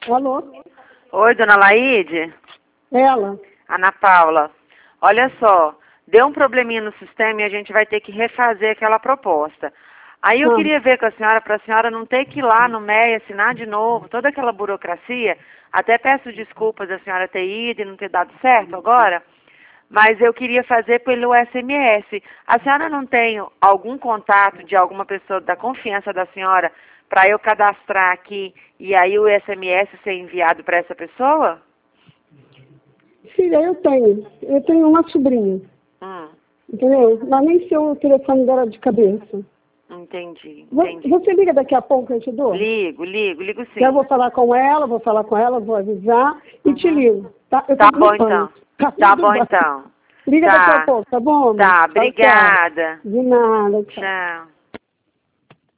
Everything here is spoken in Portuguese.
Alô? Oi, dona Laíde? Ela? Ana Paula. Olha só, deu um probleminha no sistema e a gente vai ter que refazer aquela proposta. Aí eu queria ver com a senhora, para a senhora não ter que ir lá no MEI assinar de novo, toda aquela burocracia. Até peço desculpas da senhora ter ido e não ter dado certo agora, mas eu queria fazer pelo SMS. A senhora não tem algum contato de alguma pessoa da confiança da senhora para eu cadastrar aqui e aí o SMS ser enviado para essa pessoa? Filha, eu tenho. Eu tenho uma sobrinha. Entendeu? Mas nem sei o telefone dela de cabeça. Entendi. Você liga daqui a pouco, eu te dou? Ligo sim. Eu vou falar com ela, vou avisar e te ligo. Tá, Tá bom então. Tá bom então. Liga daqui a pouco, tá bom? Tá, Tchau, obrigada. tchau. De nada, tchau. Tchau.